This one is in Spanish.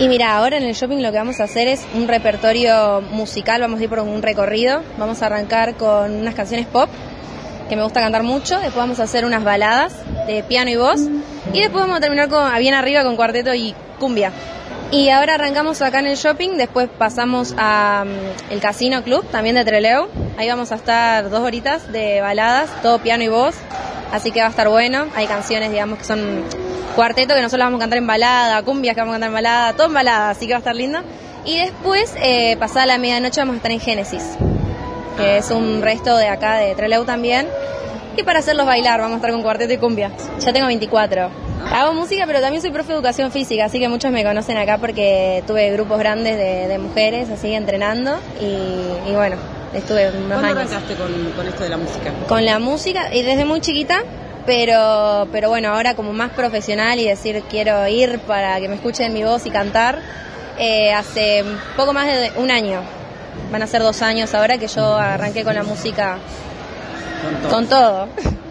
Y mira, ahora en el shopping lo que vamos a hacer es un repertorio musical, vamos a ir por un recorrido, vamos a arrancar con unas canciones pop, que me gusta cantar mucho, después vamos a hacer unas baladas de piano y voz, y después vamos a terminar bien arriba con cuarteto y cumbia. Y ahora arrancamos acá en el shopping, después pasamos a el Casino Club, también de Trelew, ahí vamos a estar 2 horitas de baladas, todo piano y voz, así que va a estar bueno, hay canciones digamos que son cuarteto que nosotros vamos a cantar en balada, cumbias que vamos a cantar en balada, todo en balada, así que va a estar lindo. Y después, pasada la medianoche, vamos a estar en Génesis, que es un resto de acá de Trelew también. Y para hacerlos bailar, vamos a estar con cuarteto y cumbia. Ya tengo 24. Hago música, pero también soy profe de educación física, así que muchos me conocen acá porque tuve grupos grandes de mujeres, así, entrenando. Y bueno, estuve unos años. ¿Cuándo arrancaste con esto de la música? Con la música, y desde muy chiquita. Pero bueno, ahora como más profesional y decir quiero ir para que me escuchen mi voz y cantar, hace poco más de un año, van a ser 2 años ahora que yo arranqué con la música con todo.